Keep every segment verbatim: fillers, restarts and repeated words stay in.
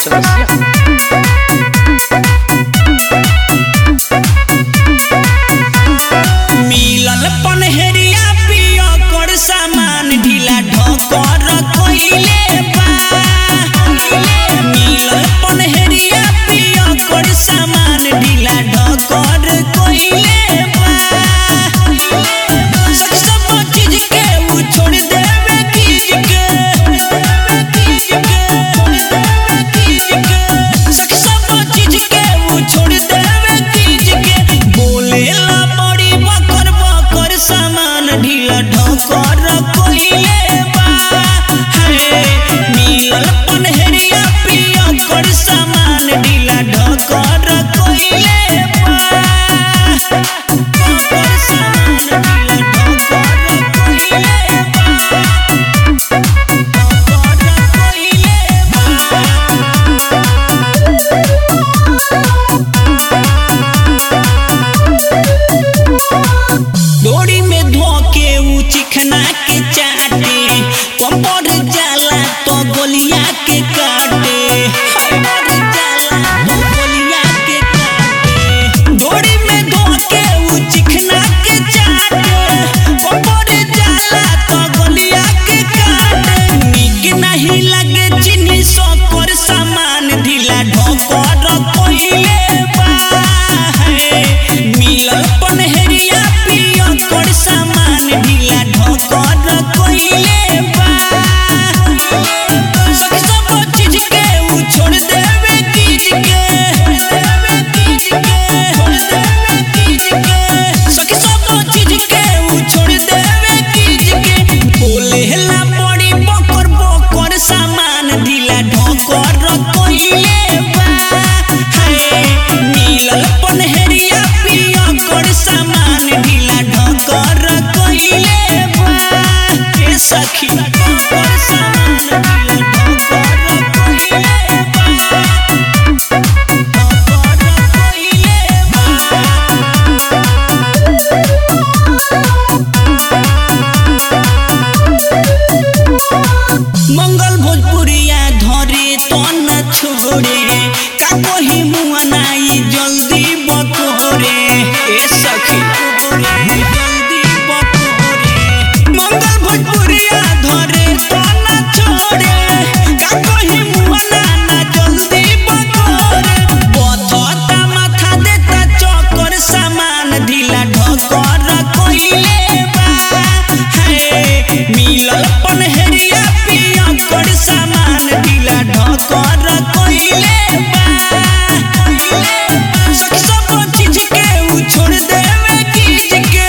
मिलल पनहरिया पिया कर सामान ढीला ढकर कइले बा। मिलल पनहरिया पिया कर सामान ढीला ढकर कइले बा। सब चीज के उ छोड़ देवे कीज के सब चीज के उ छोड़ देवे कीज के बोलेला बड़ी बकर बकर सामान ढीला ढकर कइले बा। हे मिलल पनहरिया पिया कर सामान ढीला ढकर कइले बा। कर सामान ढीला ढकर कइले बा। ढकर कइले डोरी में धोके उ चिकना के चाटे कमर जाला तो गोलिया के काटे कमर जाला तो गोलिया के काटे। डोरी में धोके उ चिकना के चाटे कमर जाला तो गोलिया के काटे। नीक नहीं लगे चिन्नी सकर सामान ढीला ढकर कइले बा। हे मिलल पनहरिया पिया कर सामान ढीला ढकर कइले बा। सब चीज के उ छोड़ देवे कीज के सब चीज के उ छोड़ देवे कीज के बोलेला बड़ी बकर बकर सामान ढीला ढकर कइले बा। हे मिलल पनहरिया पिया कर सामान ढीला ढकर कइले बा। हे सखी कर सामान ढीला ढकर कइले बा। ढकर कइले मंगल भोजपुरिया धरे तो न छोड़े का कोही मुआ नाई जल्दी बकोरे। ए सखी जल्दी बकोरे मंगल भोजपुरिया धरे तो न छोड़े का कोही मुआ ना जल्दी बकोरे। बथता माथा देता चक्कर सामान ढीला ढकर कइले बा। हे मिलल पनहरिया पिया कर सामान ढीला ढकर कइले बा। सब चीज के उ छोड़ देवे कीज के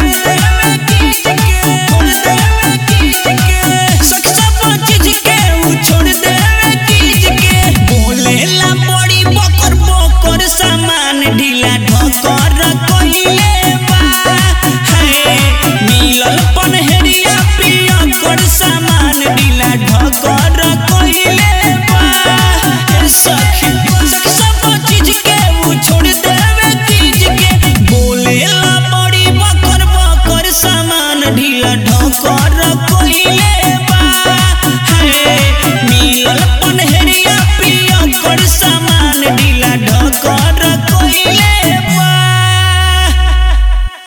सब चीज के उ छोड़ देवे कीज के बोलेला बड़ी बकर बकर सामान ढीला ढकर कइले बा। हे मिलल पनहरिया पिया कर सामान ढीला ढकर कइले बा। हे सखी सब चीज के उ छोड़ देवे कीज के बोलेला बड़ी बकर बकर सामान ढीला ढकर कइले बा। हे मिलल पनहरिया पिया कर सामान ढीला ढकर